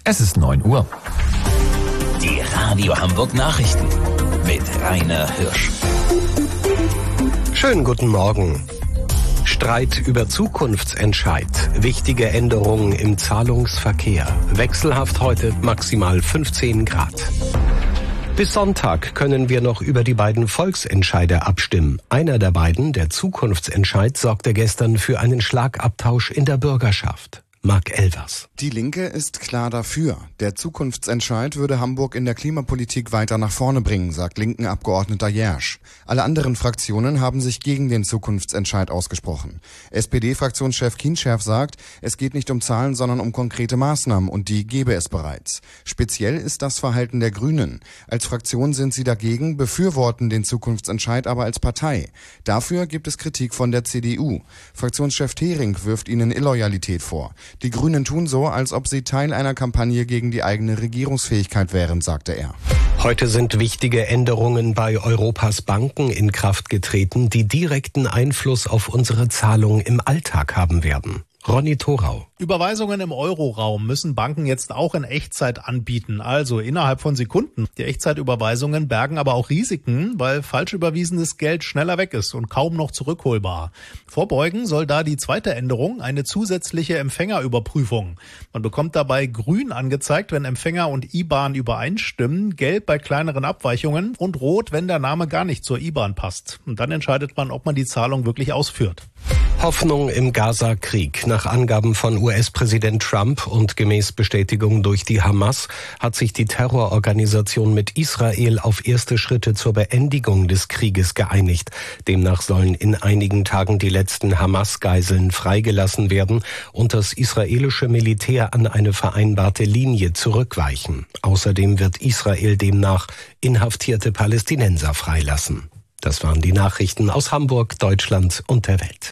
Es ist 9 Uhr. Die Radio Hamburg Nachrichten mit Rainer Hirsch. Schönen guten Morgen. Streit über Zukunftsentscheid. Wichtige Änderungen im Zahlungsverkehr. Wechselhaft heute maximal 15 Grad. Bis Sonntag können wir noch über die beiden Volksentscheide abstimmen. Einer der beiden, der Zukunftsentscheid, sorgte gestern für einen Schlagabtausch in der Bürgerschaft. Marc Elvers. Die Linke ist klar dafür. Der Zukunftsentscheid würde Hamburg in der Klimapolitik weiter nach vorne bringen, sagt Linken-Abgeordneter Jersch. Alle anderen Fraktionen haben sich gegen den Zukunftsentscheid ausgesprochen. SPD-Fraktionschef Kienscherf sagt, es geht nicht um Zahlen, sondern um konkrete Maßnahmen und die gebe es bereits. Speziell ist das Verhalten der Grünen. Als Fraktion sind sie dagegen, befürworten den Zukunftsentscheid aber als Partei. Dafür gibt es Kritik von der CDU. Fraktionschef Thering wirft ihnen Illoyalität vor. Die Grünen tun so, als ob sie Teil einer Kampagne gegen die eigene Regierungsfähigkeit wären, sagte er. Heute sind wichtige Änderungen bei Europas Banken in Kraft getreten, die direkten Einfluss auf unsere Zahlungen im Alltag haben werden. Ronny Thorau. Überweisungen im Euroraum müssen Banken jetzt auch in Echtzeit anbieten, also innerhalb von Sekunden. Die Echtzeitüberweisungen bergen aber auch Risiken, weil falsch überwiesenes Geld schneller weg ist und kaum noch zurückholbar. Vorbeugen soll da die zweite Änderung, eine zusätzliche Empfängerüberprüfung. Man bekommt dabei grün angezeigt, wenn Empfänger und IBAN übereinstimmen, gelb bei kleineren Abweichungen und rot, wenn der Name gar nicht zur IBAN passt. Und dann entscheidet man, ob man die Zahlung wirklich ausführt. Hoffnung im Gaza-Krieg. Nach Angaben von US-Präsident Trump und gemäß Bestätigung durch die Hamas hat sich die Terrororganisation mit Israel auf erste Schritte zur Beendigung des Krieges geeinigt. Demnach sollen in einigen Tagen die letzten Hamas-Geiseln freigelassen werden und das israelische Militär an eine vereinbarte Linie zurückweichen. Außerdem wird Israel demnach inhaftierte Palästinenser freilassen. Das waren die Nachrichten aus Hamburg, Deutschland und der Welt.